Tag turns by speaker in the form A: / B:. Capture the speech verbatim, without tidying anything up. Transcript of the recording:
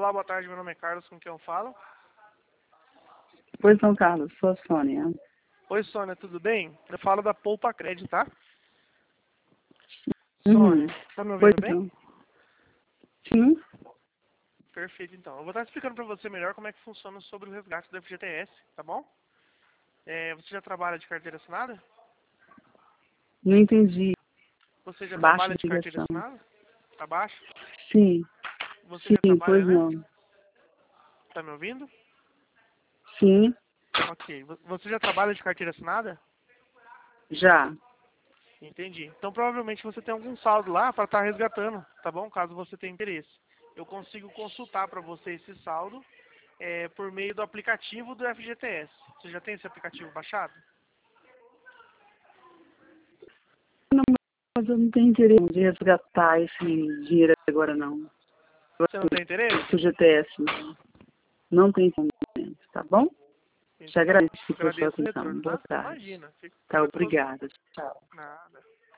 A: Olá, boa tarde, meu nome é Carlos, com quem eu falo?
B: Pois não, Carlos, sou a Sônia.
A: Oi, Sônia, tudo bem? Eu falo da Poupa Crédito, tá?
B: Uhum.
A: Sônia, tá me
B: Pois
A: ouvindo bem?
B: não. Sim,
A: Perfeito, então. Eu vou estar explicando para você melhor como é que funciona sobre o resgate do F G T S, tá bom? É, você já trabalha de carteira assinada?
B: não entendi.
A: Você já
B: Baixa
A: trabalha de
B: de
A: carteira
B: ligação.
A: assinada? Tá baixo?
B: Sim,
A: Você já
B: sim,
A: trabalha,
B: pois
A: né?
B: não.
A: Tá me ouvindo?
B: Sim,
A: Ok. Vo- Você já trabalha de carteira assinada?
B: já.
A: Entendi. Então provavelmente você tem algum saldo lá para estar resgatando, tá bom? Caso você tenha interesse. Eu consigo consultar para você esse saldo é, por meio do aplicativo do F G T S. Você já tem esse aplicativo baixado?
B: Não, mas eu não tenho interesse de resgatar esse dinheiro agora, não.
A: Você não tem
B: O
A: interesse?
B: G T S não, não tem momento, tá bom? Te
A: Então tá bom.
B: agradeço pela sua
A: Agradeço o
B: atenção.
A: retorno,
B: Boa
A: tá?
B: tarde.
A: Imagina. Fico,
B: Tá,
A: fico à disposição.
B: obrigada. Tchau.
A: Nada.